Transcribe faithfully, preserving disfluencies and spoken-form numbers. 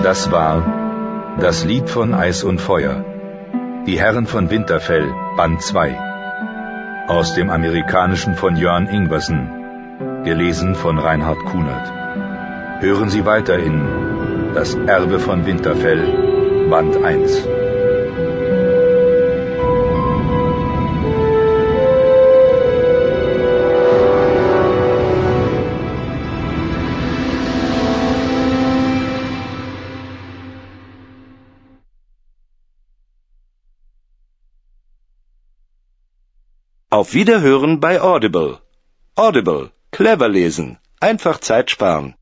Das war Das Lied von Eis und Feuer. Die Herren von Winterfell, Band zwei. Aus dem Amerikanischen von Jörn Ingwersen. Gelesen von Reinhard Kunert. Hören Sie weiter in Das Erbe von Winterfell, Band eins. Auf Wiederhören bei Audible. Audible. Clever lesen. Einfach Zeit sparen.